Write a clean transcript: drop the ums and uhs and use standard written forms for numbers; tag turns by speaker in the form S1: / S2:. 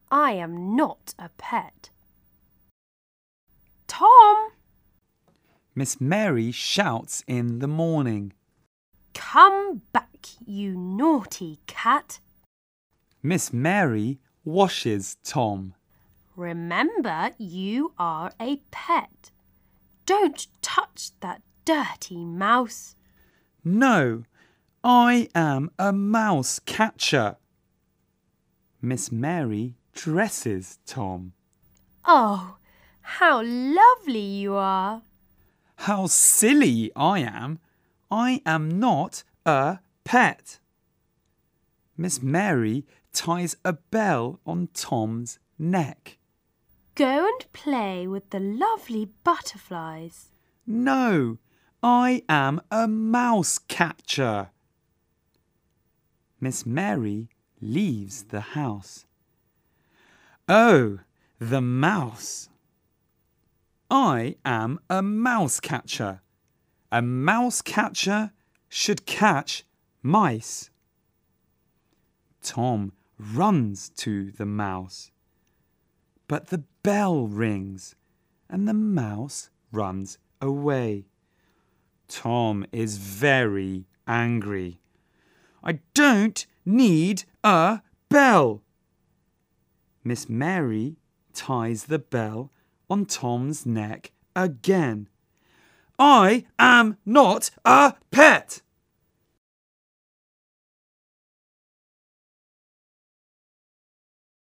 S1: I am not a pet. Tom!
S2: Miss Mary shouts in the morning.
S1: Come back, you naughty cat.
S2: Miss Mary washes Tom.
S1: Remember, you are a pet. Don't touch that dirty mouse.
S2: No, I am a mouse catcher. Miss Mary dresses Tom.
S1: Oh, how lovely you are.
S2: How silly I am. I am not a pet. Miss Mary ties a bell on Tom's neck.
S1: Go and play with the lovely butterflies.
S2: No, I am a mouse catcher. Miss Mary leaves the house. Oh, the mouse. I am a mouse catcher. A mouse catcher should catch mice. Tom runs to the mouse. But the bell rings and the mouse runs away. Tom is very angry. I don't need a bell. Miss Mary ties the bell on Tom's neck again. I am not a pet.